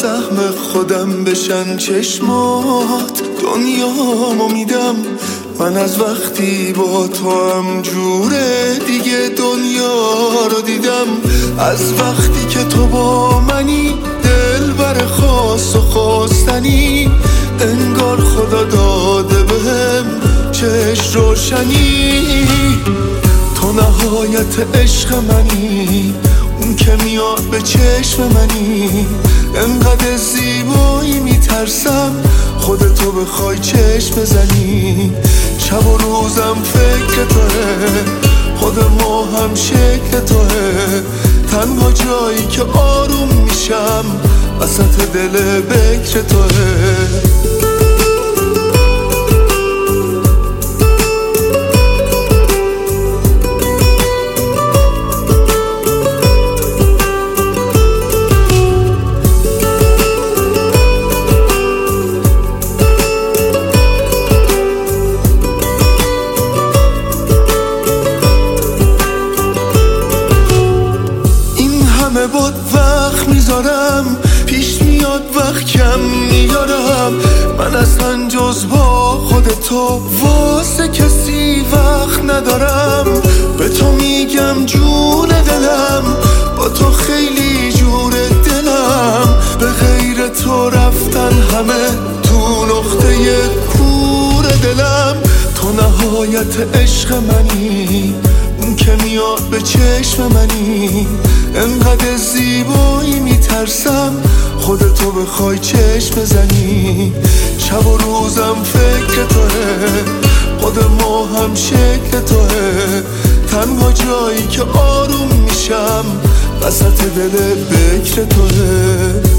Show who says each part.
Speaker 1: سهم خودم بشن چشمات دنیامو میدم. من از وقتی با تو هم جوره دیگه دنیا رو دیدم. از وقتی که تو با منی دلبر خاص و خواستنی، انگار خدا داده بهم چشم روشنی. تو نهایت عشق منی، اون که میاد به چشم منی. انقدر زیبایی میترسم خودتو بخوای چشم بزنی. شب و روزم فکر توه، خود ما هم شکل توه. تنها جایی که آروم میشم وسط دل بکر توه. باد وقت میذارم، پیش میاد وقت کم میارم. من اصلا جز با خودتو واسه کسی وقت ندارم. به تو میگم جون دلم، با تو خیلی جور دلم. به غیر تو رفتن همه تو نقطه کور دلم. تو نهایت عشق منی، اون که میاد به چشم منی. انقدر زیبایی میترسم خودتو بخوای چشم بزنی. شب و روزم فکر توه، خود ما هم شکل توه. تنها جایی که آروم میشم وسط دل بکر توه.